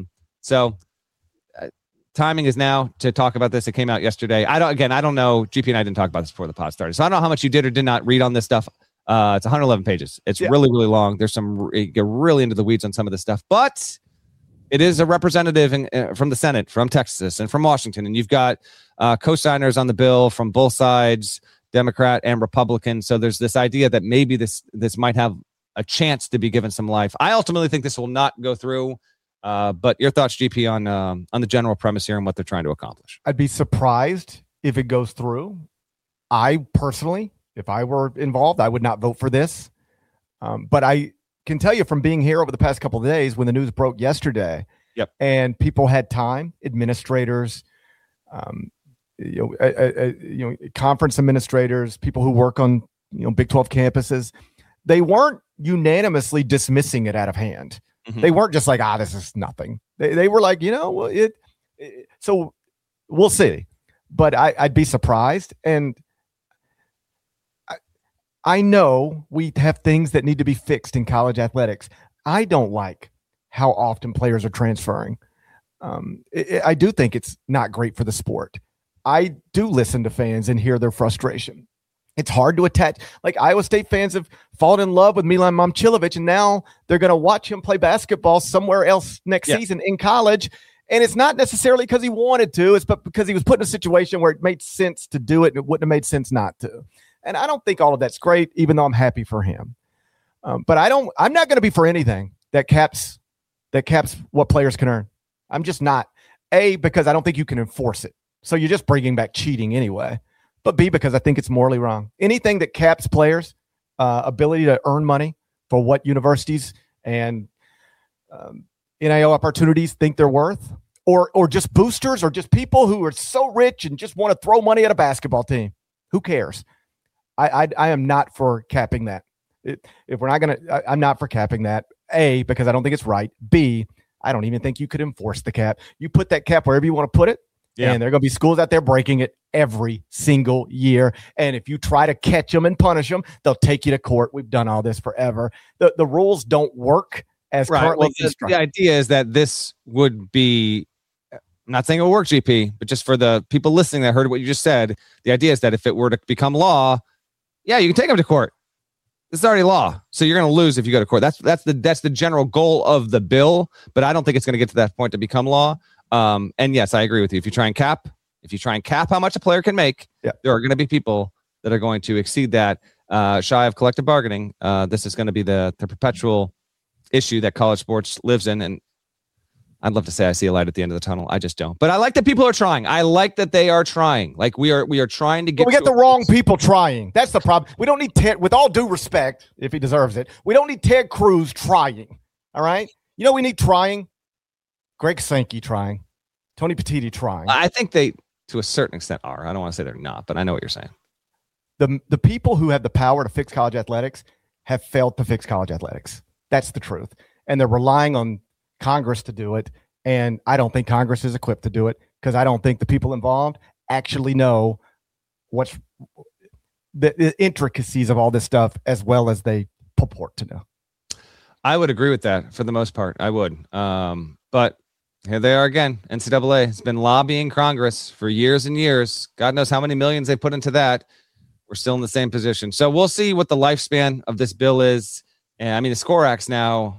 Timing is now to talk about this. It came out yesterday. I don't know. GP and I didn't talk about this before the pod started, so I don't know how much you did or did not read on this stuff. It's 111 pages. It's really, really long. There's you get really into the weeds on some of this stuff, but it is a representative from the Senate, from Texas, and from Washington, and you've got co-signers on the bill from both sides, Democrat and Republican. So there's this idea that maybe this might have a chance to be given some life. I ultimately think this will not go through. But your thoughts, GP, on the general premise here and what they're trying to accomplish? I'd be surprised if it goes through. I personally, if I were involved, I would not vote for this. But I can tell you from being here over the past couple of days, when the news broke yesterday, and people had time, administrators, conference administrators, people who work on Big 12 campuses, they weren't unanimously dismissing it out of hand. Mm-hmm. They weren't just like, this is nothing. They were like, so we'll see. But I'd be surprised. And I know we have things that need to be fixed in college athletics. I don't like how often players are transferring. I do think it's not great for the sport. I do listen to fans and hear their frustration. It's hard to attach. Like Iowa State fans have fallen in love with Milan Momcilovic, and now they're going to watch him play basketball somewhere else next season in college. And it's not necessarily because he wanted to, but because he was put in a situation where it made sense to do it and it wouldn't have made sense not to. And I don't think all of that's great, even though I'm happy for him. But I'm not going to be for anything that caps what players can earn. I'm just not. A, because I don't think you can enforce it. So you're just bringing back cheating anyway. But B, because I think it's morally wrong. Anything that caps players' ability to earn money for what universities and NIL opportunities think they're worth, or just boosters, or just people who are so rich and just want to throw money at a basketball team. Who cares? I am not for capping that. If we're not going to, I'm not for capping that. A, because I don't think it's right. B, I don't even think you could enforce the cap. You put that cap wherever you want to put it. Yeah. And there are going to be schools out there breaking it every single year. And if you try to catch them and punish them, they'll take you to court. We've done all this forever. The rules don't work as currently constructed. The idea is that this would be, I'm not saying it will work, GP, but just for the people listening that heard what you just said, the idea is that if it were to become law, you can take them to court. This is already law. So you're going to lose if you go to court. That's the general goal of the bill, but I don't think it's going to get to that point to become law. And yes, I agree with you. If you try and cap how much a player can make, there are going to be people that are going to exceed that, shy of collective bargaining. This is going to be the perpetual issue that college sports lives in. And I'd love to say I see a light at the end of the tunnel. I just don't. But I like that people are trying. I like that they are trying. Like we are trying to get. But we got the wrong people trying. That's the problem. We don't need Ted. With all due respect, if he deserves it, we don't need Ted Cruz trying. All right. We need trying. Greg Sankey trying. Tony Petitti trying. I think they, to a certain extent, are. I don't want to say they're not, but I know what you're saying. The people who have the power to fix college athletics have failed to fix college athletics. That's the truth. And they're relying on Congress to do it. And I don't think Congress is equipped to do it because I don't think the people involved actually know what's the intricacies of all this stuff as well as they purport to know. I would agree with that for the most part. I would. But here they are again. NCAA has been lobbying Congress for years and years. God knows how many millions they put into that. We're still in the same position. So we'll see what the lifespan of this bill is. And I mean, the SCORE Act's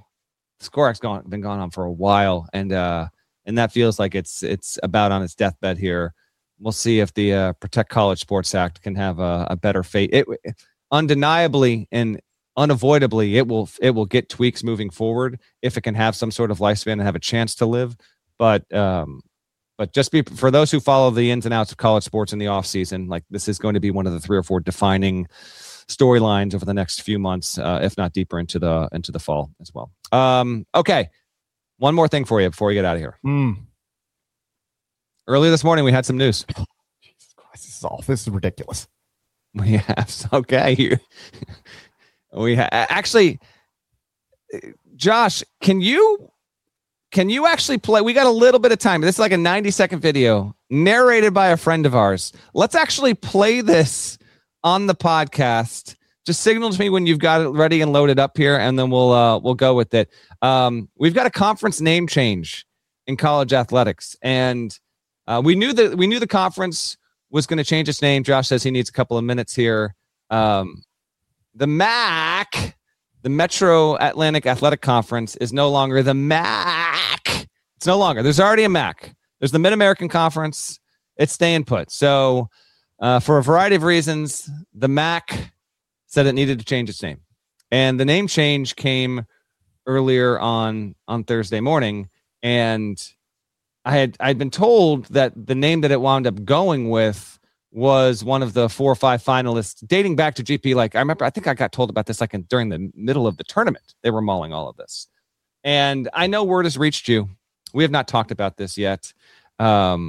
been gone on for a while. And that feels like it's about on its deathbed here. We'll see if the Protect College Sports Act can have a better fate. It undeniably and unavoidably, it will get tweaks moving forward if it can have some sort of lifespan and have a chance to live. But But just for those who follow the ins and outs of college sports in the off season, like this is going to be one of the 3 or 4 defining storylines over the next few months, if not deeper into the fall as well. Okay. One more thing for you before we get out of here. Earlier this morning, we had some news. Jesus Christ, this is awful. This is ridiculous. We have, okay. Actually, Josh, can you actually play? We got a little bit of time. This is like a 90-second video narrated by a friend of ours. Let's actually play this on the podcast. Just signal to me when you've got it ready and loaded up here, and then we'll go with it. We've got a conference name change in college athletics, and we knew the conference was going to change its name. Josh says he needs a couple of minutes here. The MAC, the Metro Atlantic Athletic Conference, is no longer the MAC. It's no longer. There's already a MAC. There's the Mid-American Conference. It's staying put. So for a variety of reasons, the MAC said it needed to change its name. And the name change came earlier on Thursday morning. And I'd been told that the name that it wound up going with was one of the 4 or 5 finalists dating back to GP. Like I think I got told about this during the middle of the tournament. They were mulling all of this. And I know word has reached you. We have not talked about this yet. They're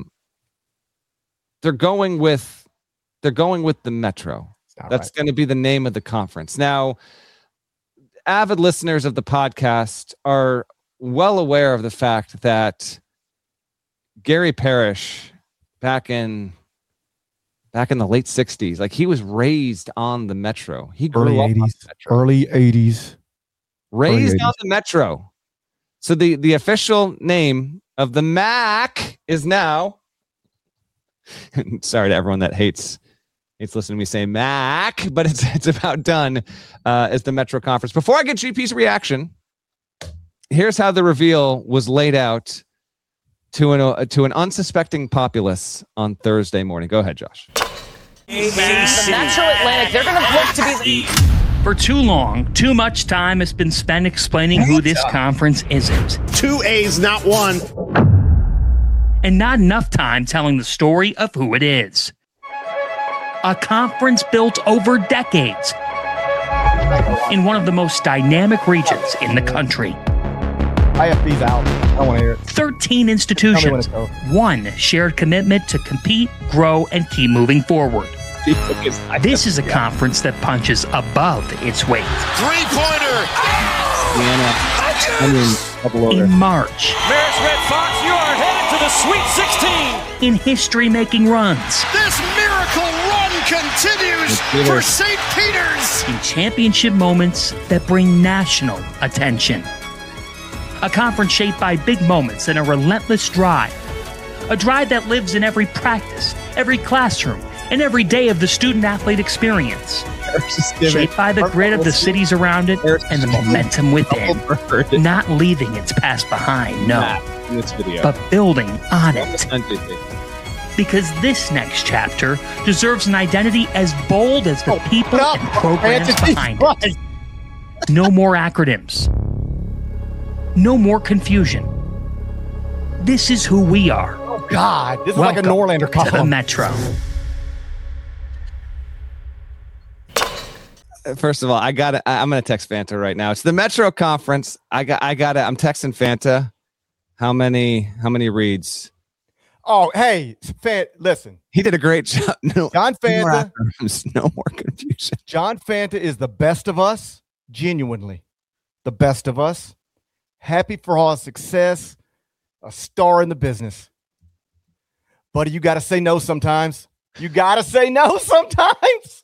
going with the Metro. That's going to be the name of the conference. Now, avid listeners of the podcast are well aware of the fact that Gary Parrish back in the late 60s, like he was raised on the Metro. He grew up on the Metro. Early 80s. Raised on the Metro. So the official name of the MAC is now, sorry to everyone that hates listening to me say MAC, but it's about done as the Metro Conference. Before I get GP's reaction, here's how the reveal was laid out to an unsuspecting populace on Thursday morning. Go ahead, Josh. The Metro Atlantic, they're going to look to be... For too long, too much time has been spent explaining who this conference isn't. 2 A's, not 1. And not enough time telling the story of who it is. A conference built over decades in one of the most dynamic regions in the country. IFB's out. I don't want to hear it. 13 institutions, one shared commitment to compete, grow, and keep moving forward. This is a conference that punches above its weight. Three-pointer! In March. Marist Red Fox, you are headed to the Sweet 16. In history-making runs. This miracle run continues for St. Peter's. In championship moments that bring national attention. A conference shaped by big moments and a relentless drive. A drive that lives in every practice, every classroom, and every day of the student-athlete experience. Shaped by the grit of the cities around it and the momentum within. Not leaving its past behind, no. But building on it. Because this next chapter deserves an identity as bold as the people and programs behind it. No more acronyms. No more confusion. This is who we are. Oh, God. This is Welcome like a Norlander column. to the Metro. First of all, I'm going to text Fanta right now. It's the Metro Conference. I'm texting Fanta. How many reads? Oh, hey, listen. He did a great job. No, John Fanta. No more confusion. John Fanta is the best of us. Genuinely. The best of us. Happy for all his success. A star in the business. Buddy, you got to say no sometimes. You got to say no sometimes.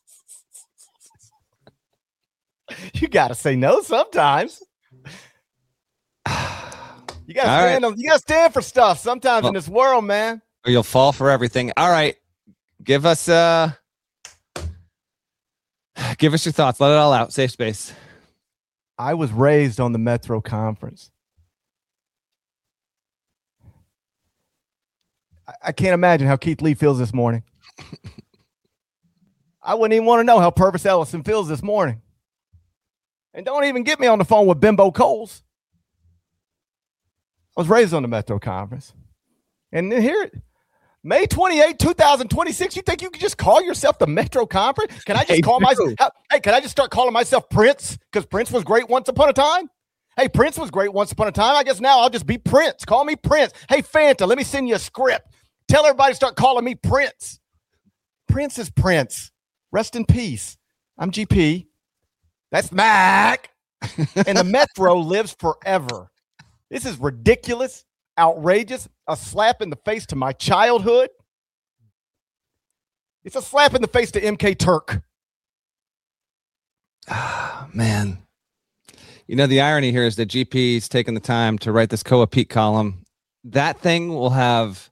You got to say no sometimes. You got to stand for stuff sometimes in this world, man. Or you'll fall for everything. All right. Give us your thoughts. Let it all out. Safe space. I was raised on the Metro Conference. I can't imagine how Keith Lee feels this morning. I wouldn't even want to know how Purvis Ellison feels this morning. And don't even get me on the phone with Bimbo Coles. I was raised on the Metro Conference. And then here, May 28, 2026, you think you can just call yourself the Metro Conference? Can I just call myself? Hey, can I just start calling myself Prince? Because Prince was great once upon a time. Hey, Prince was great once upon a time. I guess now I'll just be Prince. Call me Prince. Hey, Fanta, let me send you a script. Tell everybody to start calling me Prince. Prince is Prince. Rest in peace. I'm GP. That's Mac. And the Metro lives forever. This is ridiculous, outrageous, a slap in the face to my childhood. It's a slap in the face to MK Turk. Ah, man. You know, the irony here is that GP's taken the time to write this Koa Pete column. That thing will have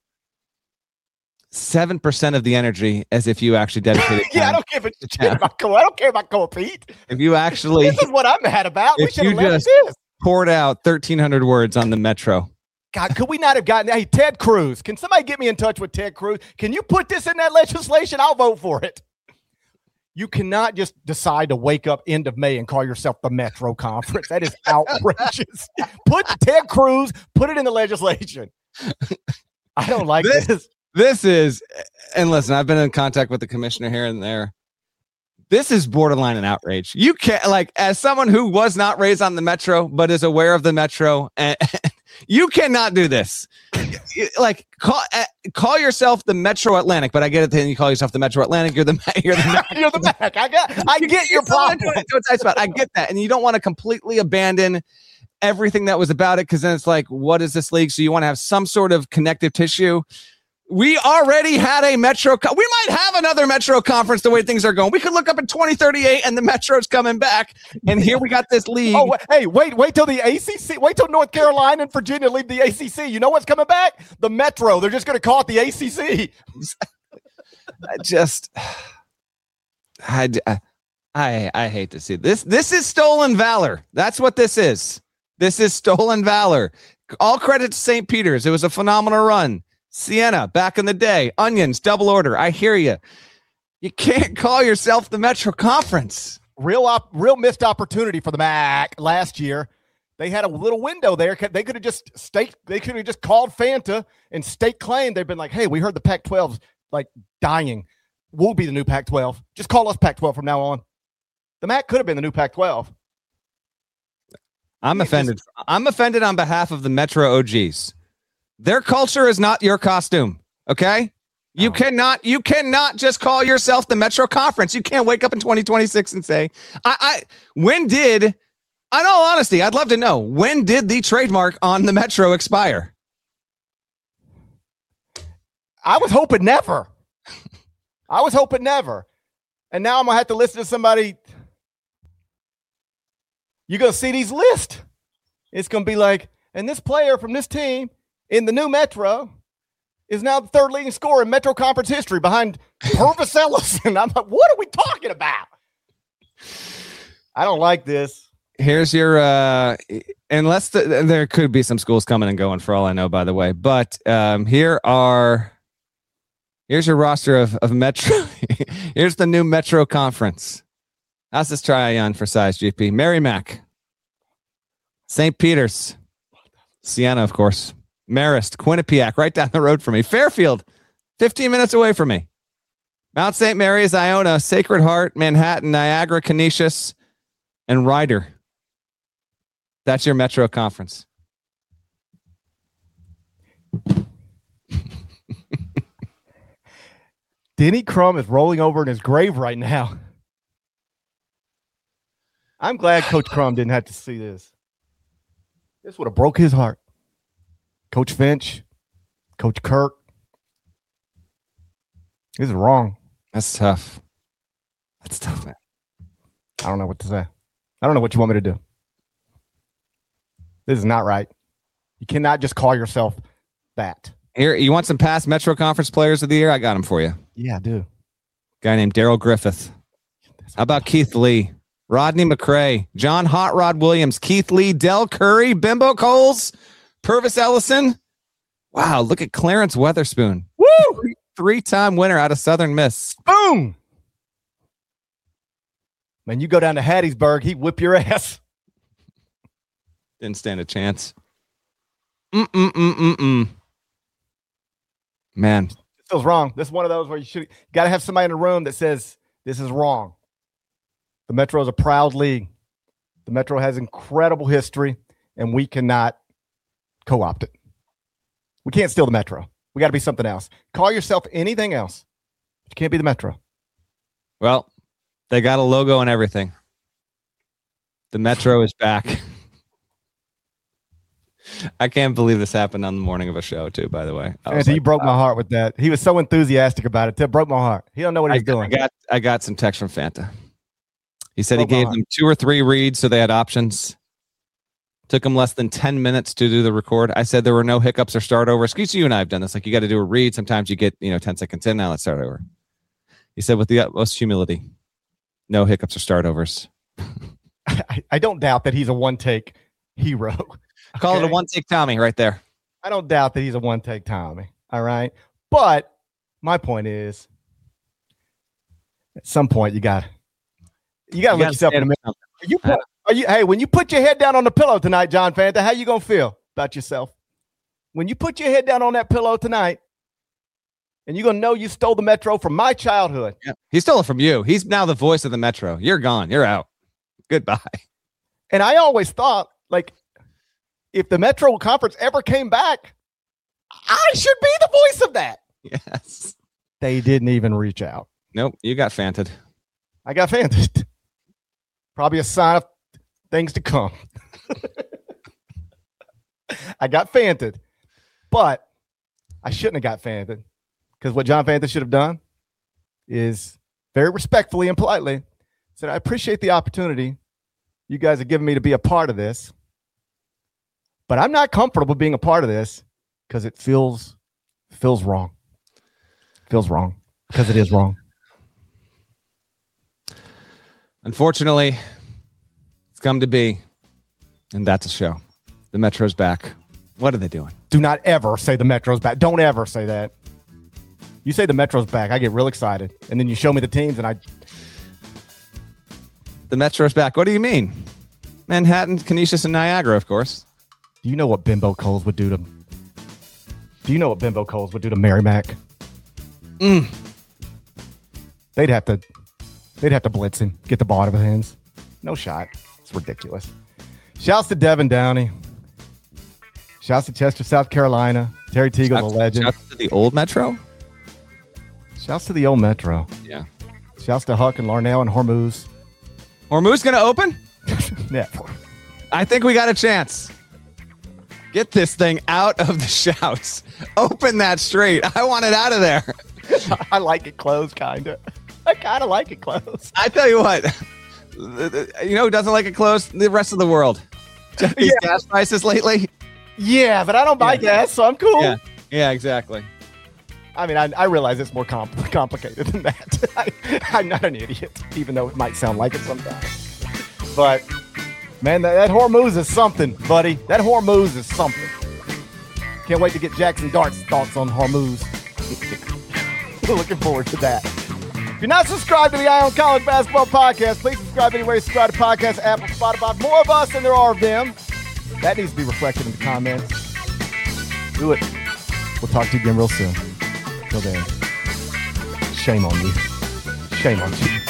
7% of the energy as if you actually dedicated time. I don't give a shit about Koa. I don't care about Koa Pete. If you actually... This is what I'm mad about. If you just poured out 1,300 words on the Metro. God, could we not have gotten... Hey, Ted Cruz. Can somebody get me in touch with Ted Cruz? Can you put this in that legislation? I'll vote for it. You cannot just decide to wake up end of May and call yourself the Metro Conference. That is outrageous. Put Ted Cruz, put it in the legislation. I don't like this. This is, and listen, I've been in contact with the commissioner here and there. This is borderline an outrage. You can't, like, as someone who was not raised on the Metro, but is aware of the Metro, and you cannot do this. Like, call yourself the Metro Atlantic, but I get it. Then you call yourself the Metro Atlantic. You're the Mac. You're the Mac. I get your problem. I get that, and you don't want to completely abandon everything that was about it, because then it's like, what is this league? So you want to have some sort of connective tissue. We already had a Metro. We might have another Metro Conference the way things are going. We could look up in 2038 and the Metro's coming back. And here we got this league. Oh, hey, wait till the ACC. Wait till North Carolina and Virginia leave the ACC. You know what's coming back? The Metro. They're just going to call it the ACC. I hate to see this. This is stolen valor. That's what this is. This is stolen valor. All credit to St. Peter's. It was a phenomenal run. Siena, back in the day. Onions, double order. I hear you. You can't call yourself the Metro Conference. Real missed opportunity for the MAC last year. They had a little window there. They could have just called Fanta and state claim. They've been like, hey, we heard the Pac-12's like dying. We'll be the new Pac-12. Just call us Pac-12 from now on. The MAC could have been the new Pac-12. I'm offended. I'm offended on behalf of the Metro OGs. Their culture is not your costume. Okay. You cannot just call yourself the Metro Conference. You can't wake up in 2026 and say, when did, in all honesty, I'd love to know, when did the trademark on the Metro expire? I was hoping never. And now I'm going to have to listen to somebody. You're going to see these lists. It's going to be like, and this player from this team in the new Metro is now the third leading scorer in Metro Conference history behind Purvis Ellison. I'm like, what are we talking about? I don't like this. Here's your, unless there could be some schools coming and going for all I know, by the way, but here's your roster of Metro. Here's the new Metro Conference. How's this try-on for size, GP? Merrimack, St. Peter's, Siena, of course, Marist, Quinnipiac, right down the road from me. Fairfield, 15 minutes away from me. Mount St. Mary's, Iona, Sacred Heart, Manhattan, Niagara, Canisius, and Ryder. That's your Metro Conference. Denny Crum is rolling over in his grave right now. I'm glad Coach Crum didn't have to see this. This would have broke his heart. Coach Finch, Coach Kirk. This is wrong. That's tough. That's tough, man. I don't know what to say. I don't know what you want me to do. This is not right. You cannot just call yourself that. Here, you want some past Metro Conference players of the year? I got them for you. Yeah, I do. Guy named Daryl Griffith. How about Keith Lee? Rodney McCray, John Hot Rod Williams, Keith Lee, Del Curry, Bimbo Coles, Purvis Ellison. Wow, look at Clarence Weatherspoon. Woo! Three-time winner out of Southern Miss. Boom! Man, you go down to Hattiesburg, he'd whip your ass. Didn't stand a chance. Man. It feels wrong. This is one of those where you got to have somebody in the room that says, this is wrong. The Metro is a proud league. The Metro has incredible history, and we cannot co-opt it. We can't steal the Metro. We got to be something else. Call yourself anything else. But you can't be the Metro. Well, they got a logo and everything. The Metro is back. I can't believe this happened on the morning of a show, too, by the way. He broke my heart with that. He was so enthusiastic about it. It broke my heart. He don't know what he's doing. I got some text from Fanta. He said he gave them 2 or 3 reads so they had options. Took them less than 10 minutes to do the record. I said there were no hiccups or start over. Excuse you and I have done this. Like, you got to do a read. Sometimes you get 10 seconds in. Now let's start over. He said with the utmost humility, no hiccups or start overs. I don't doubt that he's a one-take hero. Call it a one-take Tommy right there. I don't doubt that he's a one-take Tommy. All right. But my point is, at some point you got to look yourself in the mirror. Hey, when you put your head down on the pillow tonight, John Fanta, how you going to feel about yourself? When you put your head down on that pillow tonight, and you're going to know you stole the Metro from my childhood. Yeah. He stole it from you. He's now the voice of the Metro. You're gone. You're out. Goodbye. And I always thought, like, if the Metro Conference ever came back, I should be the voice of that. Yes. They didn't even reach out. Nope. You got fanted. I got fanted. Probably a sign of things to come. I got fanted. But I shouldn't have got fanted. Because what John Fanta should have done is very respectfully and politely said, I appreciate the opportunity you guys have given me to be a part of this. But I'm not comfortable being a part of this because it feels wrong. Feels wrong because it is wrong. Unfortunately, it's come to be, and that's a show. The Metro's back. What are they doing? Do not ever say the Metro's back. Don't ever say that. You say the Metro's back, I get real excited. And then you show me the teams, and The Metro's back. What do you mean? Manhattan, Canisius, and Niagara, of course. Do you know what Bimbo Coles would do to Merrimack? They'd have to blitz him, get the ball out of his hands. No shot. It's ridiculous. Shouts to Devin Downey. Shouts to Chester, South Carolina. Terry Teagle, the legend. Shouts to the old Metro? Shouts to the old Metro. Yeah. Shouts to Huck and Larnell and Hormuz. Hormuz going to open? Yeah. I think we got a chance. Get this thing out of the shouts. Open that straight. I want it out of there. I like it closed, kind of. I kind of like it closed. I tell you what. You know who doesn't like it closed? The rest of the world. These gas prices lately. Yeah, but I don't buy gas, so I'm cool. Yeah, exactly. I mean, I realize it's more complicated than that. I'm not an idiot, even though it might sound like it sometimes. But, man, that Hormuz is something, buddy. That Hormuz is something. Can't wait to get Jackson Dart's thoughts on Hormuz. Looking forward to that. If you're not subscribed to the Eye on College Basketball Podcast, please subscribe anywhere you subscribe to podcasts, Apple, Spotify. More of us than there are of them. That needs to be reflected in the comments. Do it. We'll talk to you again real soon. Till then, shame on you. Shame on you.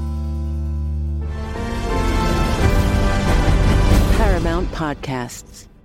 Paramount Podcasts.